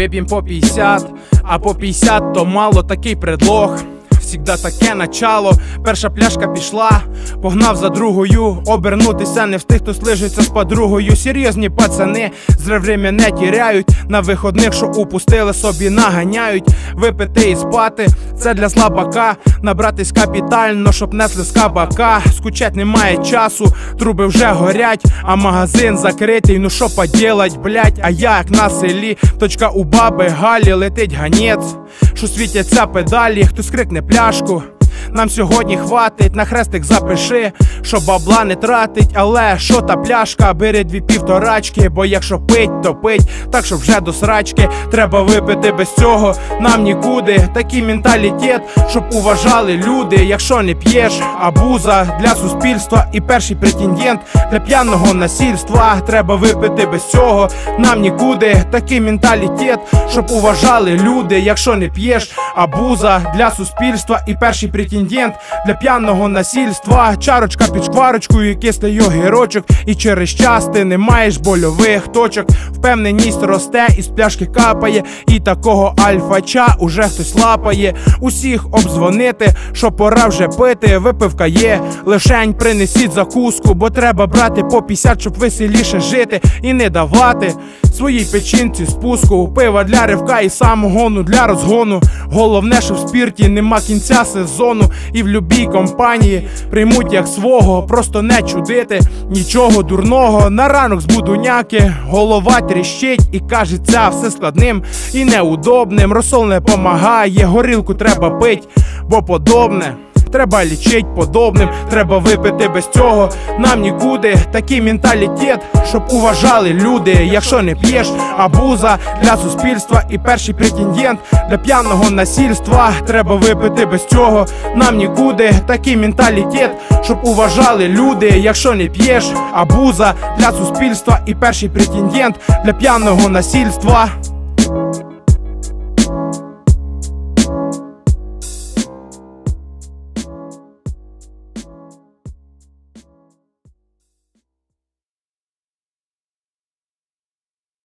Вип'єм по 50, а по 50 то мало, такий предлог. Всігда таке начало, перша пляшка пішла, погнав за другою, обернутися не встиг, хто слижиться з подругою. Серйозні пацани зре время не тіряють, на виходних, що упустили, собі наганяють. Випити і спати, це для слабака, набратись капітально, щоб несли з кабака. Скучать немає часу, труби вже горять, а магазин закритий, ну що поділать, блять. А я як на селі, точка у баби Галі, летить ганець, що світяться педалі, хтось крикне пляшку. Нам сьогодні хватить, на хрестик запиши, що бабла не тратить. Але що та пляшка, бери 2 півторачки, бо якщо пить, то пить, так що вже до срачки. Треба випити, без цього нам нікуди. Такий менталітет, щоб уважали люди. Якщо не п'єш, абуза для суспільства і перший претендент для п'яного насильства. Треба випити, без цього нам нікуди. Такий менталітет, щоб уважали люди. Якщо не п'єш, абуза для суспільства і перший претендент для п'яного насильства. Чарочка під шкварочкою, кислий огірочок, і через час ти не маєш больових точок. Впевненість росте, із пляшки капає, і такого альфача уже хтось лапає. Усіх обдзвонити, що пора вже пити. Випивка є, лишень принесіть закуску, бо треба брати по 50, щоб веселіше жити і не давати своїй печінці спуску. Пива для ривка і самогону для розгону. Головне, що в спірті нема кінця сезону. І в любій компанії приймуть як свого. Просто не чудити, нічого дурного. На ранок з будуняки голова тріщить і кажеться все складним і неудобним. Розсол не помагає, горілку треба пить, бо подобне треба лічить подобним. Треба випити, без цього нам нікуди. Такий менталітет, щоб уважали люди. Якщо не п'єш, абуза для суспільства і перший претендент для п'яного насильства. Треба випити, без цього нам нікуди. Такий менталітет, щоб уважали люди. Якщо не п'єш, абуза для суспільства і перший претендент для п'яного насильства.